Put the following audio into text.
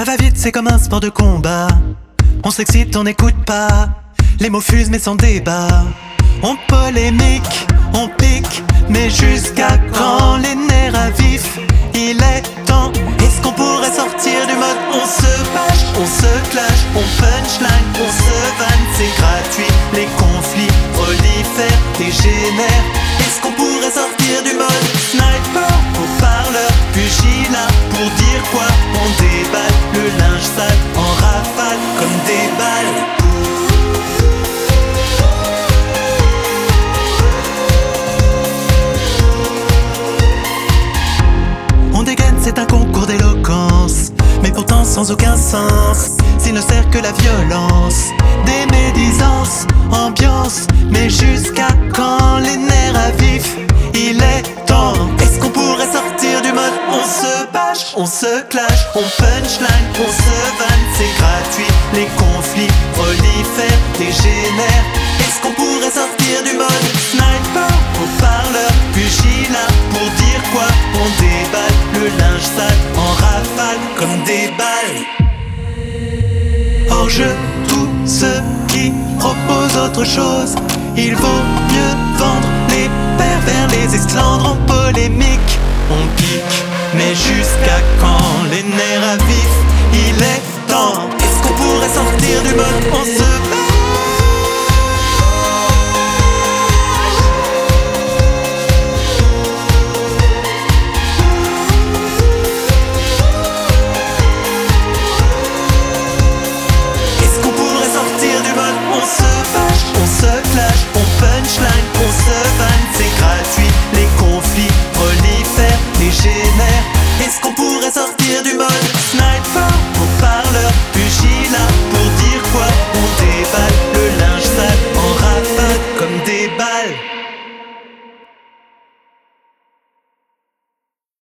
va-vite, c'est comme un sport de combat. On s'excite, on n'écoute pas. Les mots fusent mais sans débat. On polémique, on pique, mais jusqu'à quand les nerfs à vif? Il est temps, est-ce qu'on pourrait sortir du mode? On se bâche, on se clash, on punchline, on se vanne, c'est gratuit. Les conflits prolifèrent, dégénèrent. Est-ce qu'on pourrait sortir du mode? Sniper, au parleur, pugilat, pour dire quoi? On déballe, le linge sale en rafale comme des balles. On dégaine, c'est un concours d'éloquence, mais pourtant sans aucun sens. S'il ne sert que la violence, des médisances, ambiance. Mais jusqu'à quand les nerfs à vif? Il est temps, est-ce qu'on pourrait sortir du mode? On se bâche, on se clash, on punchline, on se vanne, c'est gratuit. Les conflits prolifèrent, dégénèrent. Est-ce qu'on pourrait sortir du mode? Sniper, au parleur, pugilat, pour dire quoi? On déballe, le linge sale en rafale comme des balles. Hors jeu, tous ceux qui proposent autre chose. Il vaut mieux vendre les pervers, les esclandres en polémique. On pique, mais jusqu'à quand les nerfs à vif? Il est temps, est-ce qu'on pourrait sortir du mode? On se